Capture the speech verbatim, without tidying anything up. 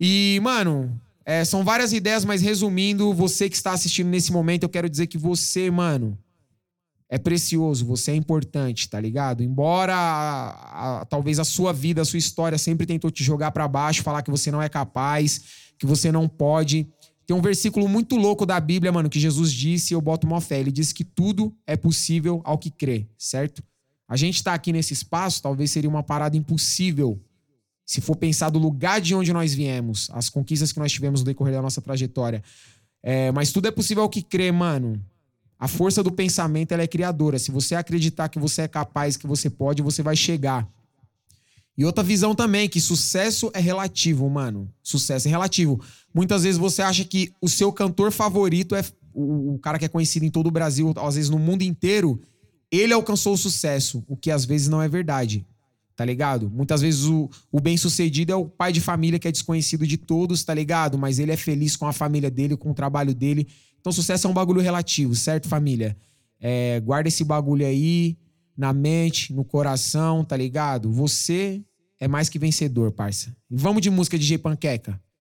E, mano, é, são várias ideias, mas resumindo, você que está assistindo nesse momento, eu quero dizer que você, mano, é precioso, você é importante, tá ligado? Embora a, a, talvez a sua vida, a sua história sempre tentou te jogar pra baixo, falar que você não é capaz, que você não pode. Tem um versículo muito louco da Bíblia, mano, que Jesus disse, e eu boto uma fé. Ele disse que tudo é possível ao que crê, certo? A gente tá aqui nesse espaço, talvez seria uma parada impossível se for pensar do lugar de onde nós viemos, as conquistas que nós tivemos no decorrer da nossa trajetória. É, mas tudo é possível ao que crê, mano. A força do pensamento, ela é criadora. Se você acreditar que você é capaz, que você pode, você vai chegar. E outra visão também, que sucesso é relativo, mano. Sucesso é relativo. Muitas vezes você acha que o seu cantor favorito é o, o cara que é conhecido em todo o Brasil, às vezes no mundo inteiro, ele alcançou o sucesso, o que às vezes não é verdade. Tá ligado? Muitas vezes o, o bem-sucedido é o pai de família que é desconhecido de todos, tá ligado? Mas ele é feliz com a família dele, com o trabalho dele. Então, sucesso é um bagulho relativo, certo, família? É, guarda esse bagulho aí na mente, no coração, tá ligado? Você é mais que vencedor, parça. E vamos de música, D J Panqueca.